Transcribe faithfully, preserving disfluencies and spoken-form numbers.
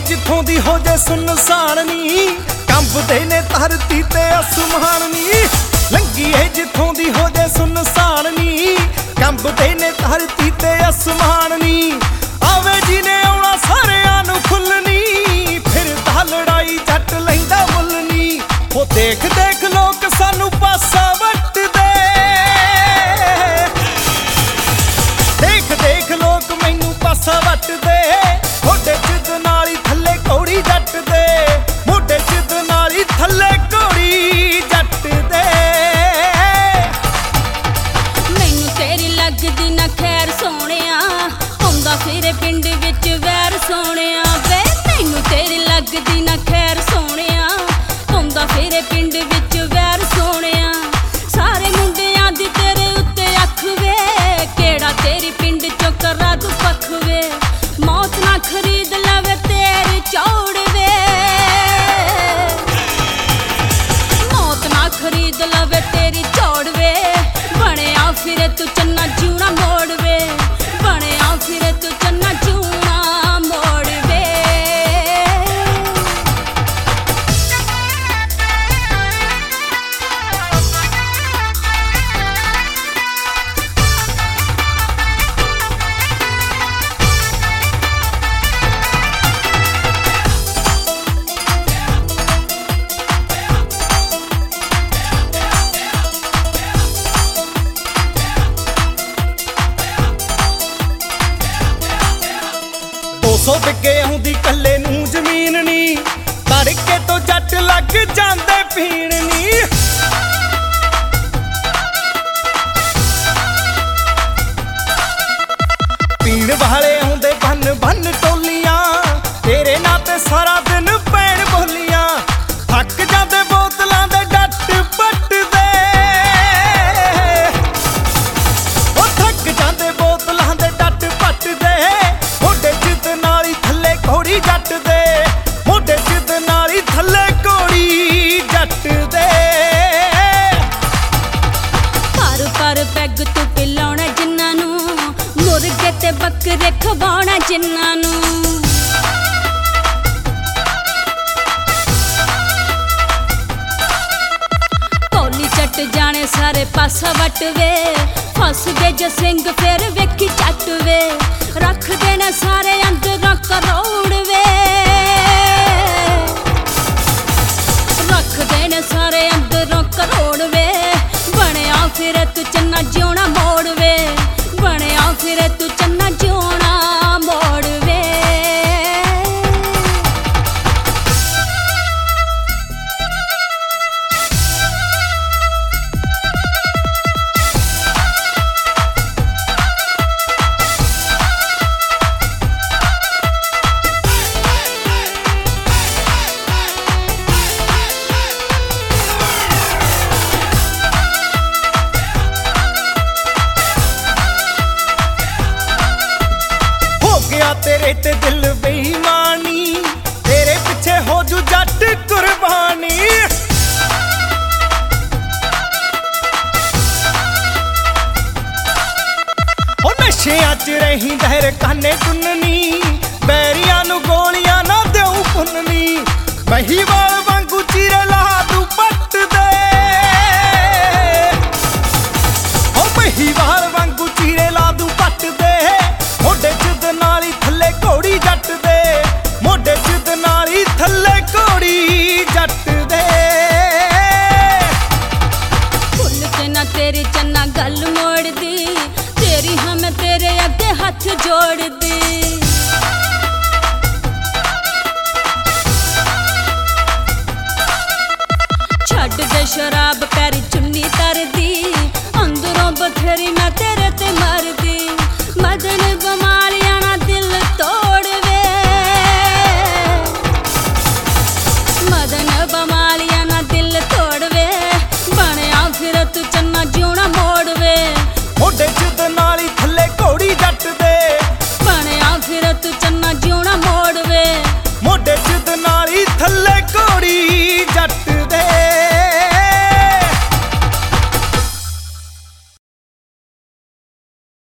जिथों दी हो जे सुनसान नी, कंबदे ने धरती ते आसमान नी। लंघी है जिथों दी हो जे सुनसान नी, कंबदे ने धरती ते आसमान नी। आवे जी ने आउणा सारियां नूं खुलनी, फिर दा लड़ाई जट लैंदा मुल नी। हो देख देख लोग सानू पासा वटदे, देख देख लोग मैनू पासा वटदे। मोढे चिद नाली थल्ले घोड़ी जट दे, मोढे चिद नाली थल्ले घोड़ी जट दे। मैनू तेरी लगदी ना खैर सोहणिया, आउंदा फिरे पिंड विच वैर सोहणिया वे। मैनू तेरी लगदी ना खैर सोहणिया, आउंदा फिरे पिंड विच वैर सोहणिया। सारे मुंडियां दी तेरे उत्ते अख वे, केड़ा तेरी पिंड चों करा तू पख वे। मौत ना खरीद लवे तेरी चौड़ वे, मौत ना खरीद लवे तेरी चौड़ वे। बणिया फिरे तू चन्ना जिउणा मोड़ वे, बणिया फिरे तू चन्ना जिउणा मोड़ वे। सौ बिके आउंदी कल्ले नूं जमीन नी, तड़के तो जट लग जांदे पीण नी। पीण वाले आउंदे बन बन टोलियां, तेरे नां ते सारा दिन पैण बोलियां। थक जांदे बोतलां दे डट पट दे, ओ थक जांदे बोतलां दे डट पट दे। मोढे चिद नाली थल्ले घोड़ी जट दे, मोढे चिद नाली थल्ले घोड़ी जट दे। पर पर पैग तू पिलाउणा जिन्हां नूं, मुर्गे ते बकरे खवाउणा जिन्हां नूं। कौली चट जाने सारे पासा वट वे, फस गए जो सिंह फिर वेखी चट वे। रख देना सारे अंदरों करोड़ वे, रख देने सारे अंदरों करोड़ वे। बणिया फिरे तू चन्ना जिउणा मोड़ वे, बणिया फिरे तू चन्ना जिउणा मोड़ वे। तेरे ते दिल बेईमानी, तेरे पिछे हो जू जट कुर्बानी। ओ नशियां च रही दहर काने टुननी, बैरियां नू गोलियां ना देऊ पुननी। महीवाल वांगू चीरे ला तू पट दे, ओ महीवाल वांगू चीरे ला तू पट दे। मोढे चिद नाली थल्ले घोड़ी जट दे, मोढे चिद नाली थल्ले घोड़ी जट दे। फुल ते ना तेरी चन्ना गल मोड़ दी, तेरी हम तेरे अगे हाथ जोड़ दी। छड्ड दे शराब पैरी चुन्नी तर दी,